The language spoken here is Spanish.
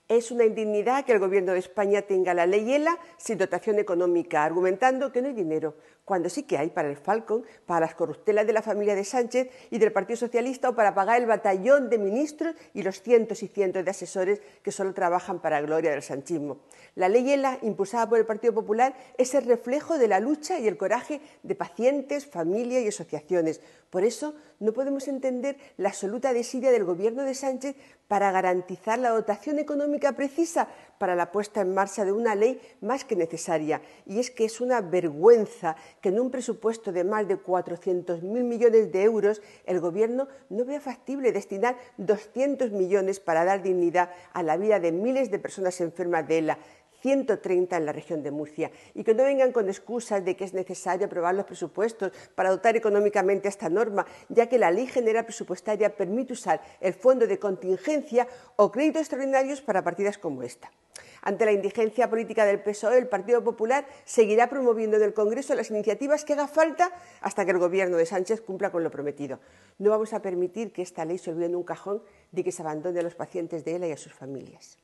Es una indignidad que el Gobierno de España tenga la ley ELA sin dotación económica, argumentando que no hay dinero, cuando sí que hay para el Falcon, para las corruptelas de la familia de Sánchez y del Partido Socialista o para pagar el batallón de ministros y los cientos y cientos de asesores que solo trabajan para la gloria del sanchismo. La ley ELA, impulsada por el Partido Popular, es el reflejo de la lucha y el coraje de pacientes, familias y asociaciones. Por eso no podemos entender la absoluta desidia del Gobierno de Sánchez para garantizar la dotación económica precisa para la puesta en marcha de una ley más que necesaria. Y es que es una vergüenza que en un presupuesto de más de 400.000 millones de euros el Gobierno no vea factible destinar 200 millones para dar dignidad a la vida de miles de personas enfermas de ELA, 130 en la región de Murcia, y que no vengan con excusas de que es necesario aprobar los presupuestos para dotar económicamente a esta norma, ya que la Ley General Presupuestaria permite usar el fondo de contingencia o créditos extraordinarios para partidas como esta. Ante la indigencia política del PSOE, el Partido Popular seguirá promoviendo en el Congreso las iniciativas que haga falta hasta que el Gobierno de Sánchez cumpla con lo prometido. No vamos a permitir que esta ley se olvide en un cajón ni que se abandone a los pacientes de ELA y a sus familias.